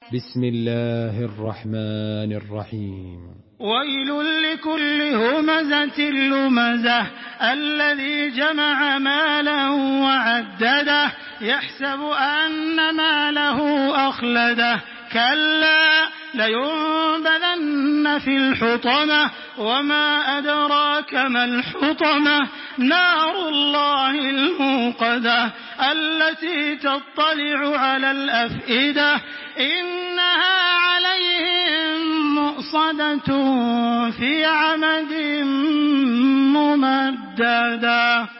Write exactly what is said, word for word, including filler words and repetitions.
بسم الله الرحمن الرحيم. ويل لكل همزة لمزة الذي جمع مالا وعدده يحسب أن ماله أخلده كلا لينبذن في الحطمة وما أدراك ما الحطمة نار الله الموقدة التي تطلع على الأفئدة إنها عليهم مؤصدة في عمد ممددة.